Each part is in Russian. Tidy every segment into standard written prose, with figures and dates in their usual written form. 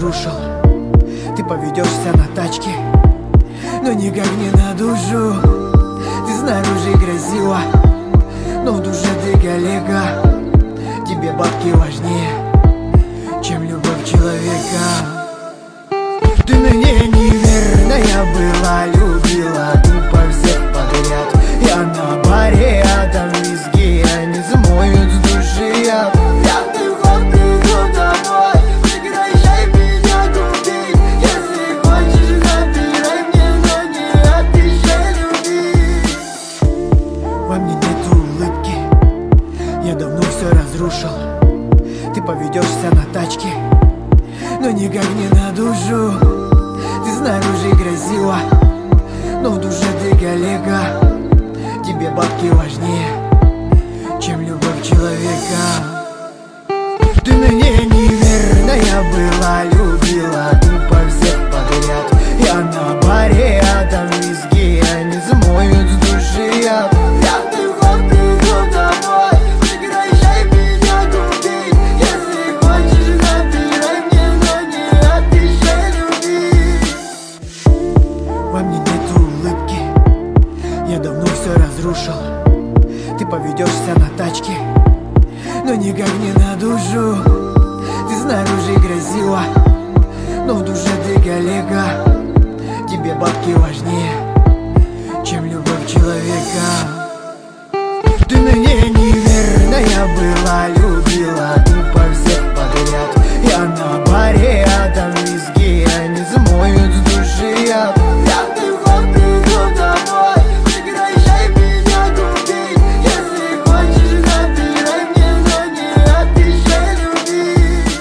разрушил. Ты поведешься на тачке, но никак не на душу. Ты снаружи красива, но в душе ты коллега. Тебе бабки важнее, чем любовь человека. Ты мне неверная была, любила тупо всех подряд. Я на баре, а там виски, они смоют с души яд. Пьяный ход, приду домой, прекращай меня губить. Если хочешь, набирай мне, но не обещай любить. Во мне нет улыбки, я давно все разрушил. Ты поведешься на тачке, но никак не на душу. Ты снаружи красива, но в душе ты коллега. Тебе бабки важнее, чем любовь человека. Ты мне неверная была, любила тупо всех подряд. Я на баре, а там виски, они смоют с души яд. Пьяный ход, приду домой, прекращай меня губить. Если хочешь, набирай мне, но не обещай любить. Во мне нет улыбки, я давно все разрушил. Ты поведешься на тачке, но никак не на душу. Ты снаружи красива, но в душе ты коллега. Тебе бабки важнее, чем любовь человека. Ты мне неверная была, любила тупо всех подряд. Я на баре, а там виски, они смоют с души яд. Пьяный ход, приду домой, прекращай меня губить. Если хочешь, набирай мне, но не обещай любить.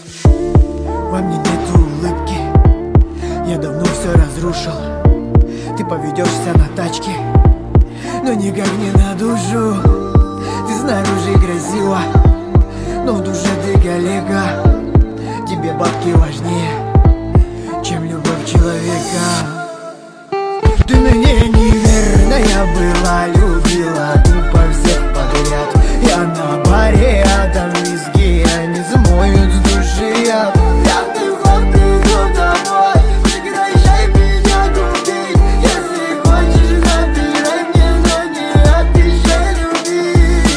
Во мне нет улыбки, я давно все разрушил. Ты поведешься на тачке, но никак не на душу. Ты снаружи красива, но в душе ты коллега. Тебе бабки важнее, чем любовь человека. Ты мне неверная была, любила тупо всех подряд. Я на баре, а там виски, они смоют с души яд. Пьяный ход, приду домой, прекращай меня губить. Если хочешь, набирай мне, но не обещай любить.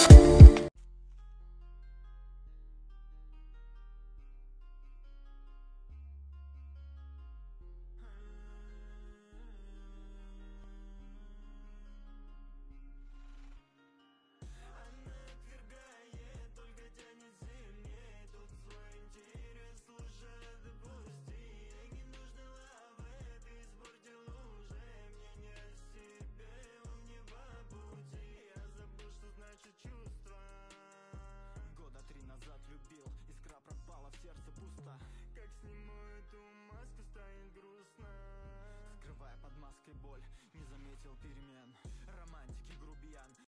Года 3 назад любил, искра пропала, в сердце пусто. Как сниму эту маску, станет грустно. Скрывая под маской боль, не заметил перемен. Романтики грубиян,